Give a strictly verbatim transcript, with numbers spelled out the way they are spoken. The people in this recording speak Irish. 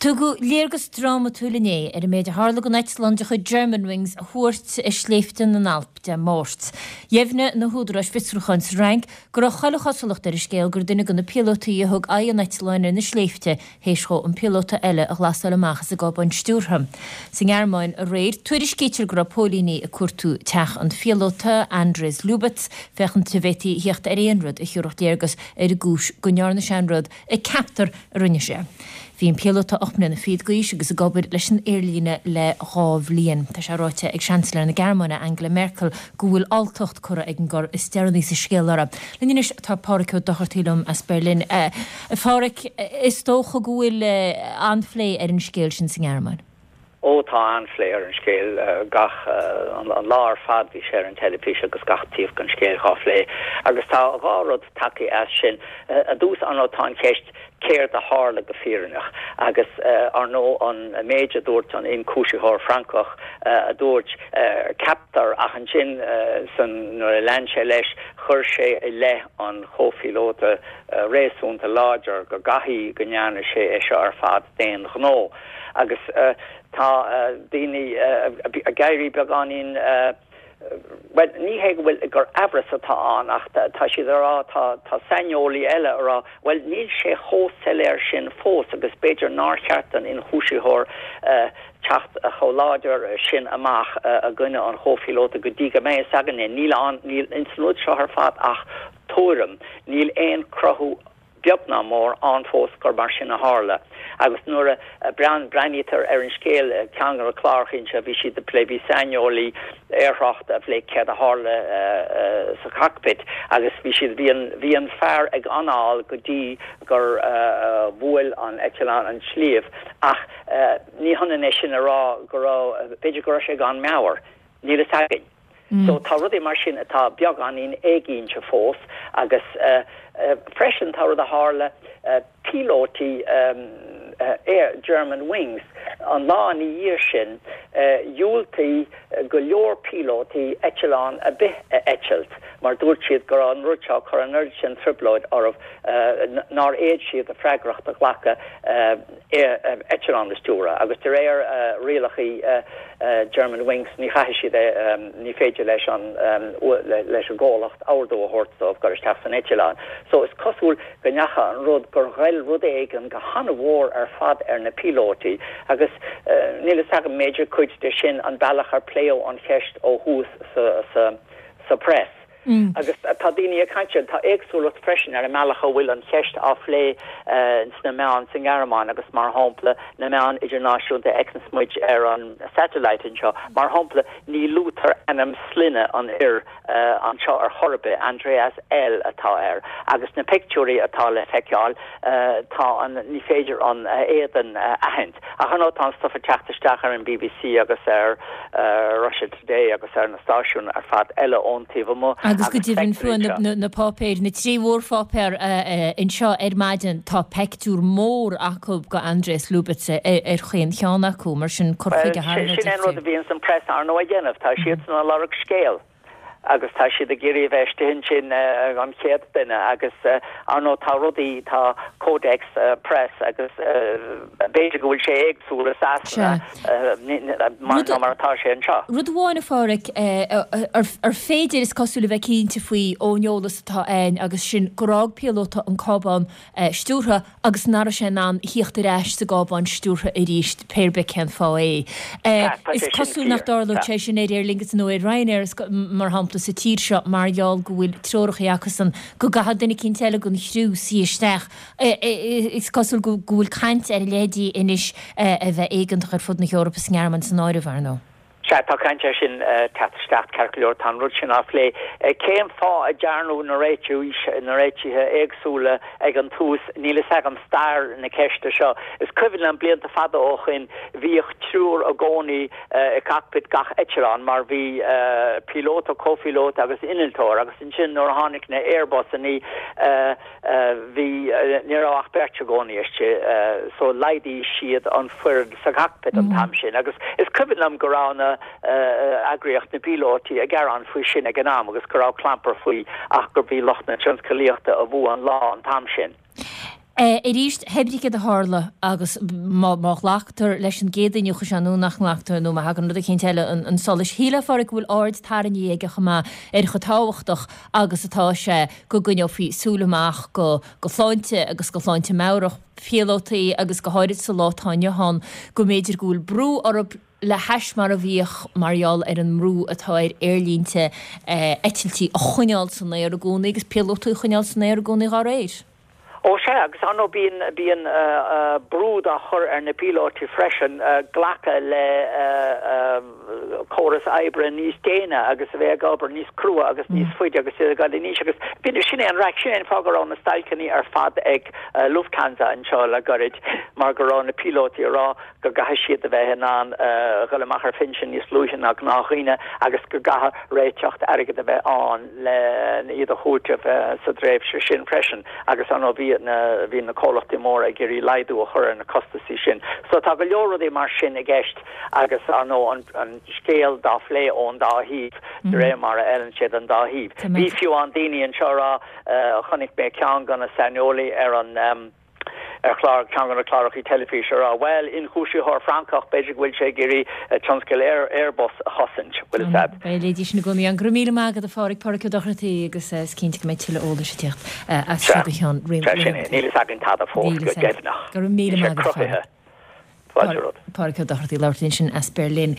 Tugu léargus drama túlané ar a méid a hála go Neitland chu Germanwings a thuirt is sléiftan an Alp de Mort. Jefne na húdra Spitzruchans rank gur a chaile chasalach ar is scéal gur duine go na pilotaí a thug a Neitland na sléifte héis cho an pilota eile a glasal amachchas a goban stúrham. Sin airmáin a réir tuairis céitir gur a pólíní a cuatú teach an pilota Andres Lubitz fechan teveti hiocht ar éonrad a chiúracht léargus ar a gúis gonnearna seanrad a captar a rinne sé. Bhíon pilota opna na fiad gois agus a gobir leis an airlíne le rábh líon. Tá sé ráite ag seanslar na Gearmáine Angela Merkel go bhfuil altocht cura ag an gur is steirní sa scéalara. Leníis tá páric ó dochartílumm as Berlin. Fáric is tócha go bhfuil anflé ar an scéal sin sa Gearmáin? Ó tá anflé ar an scéal gach an lár fad bhí sé an telepíse agus gach tíomh gan scéal chaflé. Agus tá gárod takeí as sin a dús an tá ceist céir a hála go fírinach agus uh, ar nó an méide dúirt an in cúisithór Francach uh, a dúirt uh, captar ach an sin uh, san nuair a lean sé leis chuir sé i le an chófilóta uh, réasúnta láidir go gathí go ndeanna sé é seo ar fad déan gnó agus uh, tá uh, daoine uh, a gaiirí beagáín uh, well, ní heag bhfuil gur abras atá an ach tá siad ará tá tá sainneolaí eile ará well níl sé hósteléir sin fós agus beidir nácheartan in chúisithór uh, teacht a choláidir sin amach uh, a gcuine an chófilóta go dtí go mé sagan níl an níl inslúd seo ar fad ach tóram níl éon crothú beagna mór an fós gur mar sin a hála. Agus nuair a brean brenítar ar an scéal ceangar a chláirchin se bhí siad de plébí sainneolaí airthracht a bhlé cead a hála sa cockpit agus bhí siad bhí an fearr ag anáil go dtí gur bhuail an Eichelán an slíomh ach ní honna sin ará go rá beidir go sé gan meabhar ní le sagin. Mm. So tá rudí mar sin atá beag an in éigín se fós agus uh, uh, freisin tá rud a hála uh, pilóti um, uh, Air Germanwings an lá an díir sin uh, dúiltaí uh, go leor pilóti Eichelán a bith uh, Eichelt mar dúirt siad gur an rúteá chu an nerd sin triploid orh uh, nar éiad siad a freigracht a ghlacha uh, Eichelán na stúra agus de réir uh, rialachaí uh, uh, Germanwings ní chaithi siad um, ní féidir leis an um, leis an ggólacht áardó a hortstofh gur isteach san Eichelán. So is cosúil go neacha an rud gur ghail rud éigen go hana mhór ar fad ar na pilóti agus uh, níl is agam méidir cuid de sin an bailach ar pléo an cheist ó hús sa, sa, sa press. Mm. Agus tá daoine a cainte tá éagsúlat freisin ar a mealacha bhfuil an cheist á phlé sna meán san Gearmáin agus mar hámpla na meán idirnáisiúnta exnsmuid ar an satellite anseo mar hámpla ní lútar anam sline an ir uh, anseo ar chorbe Andreas L atá air agus na pictúí atá le feiceáil uh, tá an ní féidir an uh, éan uh, ahint a chu tá stofa teachtasteach ar an B B C agus ar uh, Russia Today agus ar na stáisiún ar fad eile óntaobh mo agus go dtíhann fuin na pápéir na trí mhór fápéir in seo ar maidin tá pectúr mór acu go Andres Lubitz ar chéan cheanna acu mar sin corfaigh a hána. Sin an rud a bhíonn san press ar nó a dhéanamh tá siad san a larach scéal. agus tá siad a géirí bheiste hin sin uh, an chéad duine agus uh, an nó tá rudaí tá Codex uh, Press agus uh, béidir go bhfuil sé éagsúla sasna mar atá sé an seo. Rud bháinna fáric ar féidir is cosúla bheith cínta faoi óneolalas atá ain agus sin gorág pilóta an cábán stúrtha agus nara sé ná híochtta réis sa gábán stúrtha i ríist péirbecen fá é. Is cosúil nach dála sé sin éidir lingus nó Ryanair mar sa tír seo margheall go bhfuil trorachaíachas an go gahad duna cinn teile gon chrú sí isteach. Is cosúil go bhfuil caint ar lédí inis a bheith éigentach ar fud na Eorpa san Gearmáin san áirimhar nó. Tá cainte sin teachtasteach calculiúir tan rud sin á lé. Céim fá a dearnú na réitiú na réitithe éagsúla ag an tús nílas ag an stair na ceiste seo. Is cuimhin an blianta fada óchin bhíoh trúr a gcónaí i cockpit gach Eichelán mar bhí pilóta cófilóta agus iniltóir agus in sin nóair tháinig na Airbus a ní bhí níorach berte gcónaíiste so leidí siad an fuird sa cockpit an tam sin agus is cuimhin am go rána Uh, agriocht na pilóti a garan fwy sin ag anam agus gorá clamper fwy ach gur bhí lochna tionscalíochta a bhú an lá an tam sin. I ríist hebríige a hála agus má leachtar leis an géadainúcha seanú nach leachtar nó hagan nu cén teile an solis híle far bhfuil áid tar an dhéige chumá ar chu táhachtach agus atá sé go gunneó fao súlaach go go fáinte agus go fáinte meach fialótaí agus go háirid sa látáine hon go méidir gúil brú orb le heis mar a bhíoch marall ar an mrú atáir airlínte etiltí a chuineáil san éar a gúna agus pealótaí chuineáil san éar a gúna gá rééis. ó sé agus anó bíon bíon brúd a chur ar na pilóti freisin ghlacha le choras ebre níos déine agus a bheith gabar níos crua agus níos fuide agus i gal níos agus bin sinna an reac sin fágarrán na stailcaní ar fad ag Lufthansa an seo le gorid mar gorán na pilóti rá go gaha siad a bheith ná goile machar fin sin níos lúsin ag nachghine agus go gaha réiteocht aige a bheith an le iad a chúte sa dréibh se sin freisin agus anó bhí na bhí na cólachtaí mór ag gurí leidú a chur na costaí sin. So tá go leoradaí mar sin a gceist agus anó an scéal dá lé ón dá híb de ré mar a eilen siad an dá híb. Bhí fiú an daoine an seorá chunig mé cean gan na Sanioli ar an ar chlár cean gan na chlárachaí telefísir a well in chúisiú thar Francach beidir bhfuil sé gurí tionscail air Airbus hosint bhfuil sab. Léidir sin go mí an gromíle mágad a fáric parciú dochratí agus cínte mé tiile óla sé tíocht a seán ri. Nílas agin tá a fós go gefnach. Gur míle mágad Parciú dochratí leirtín sin as Berlin.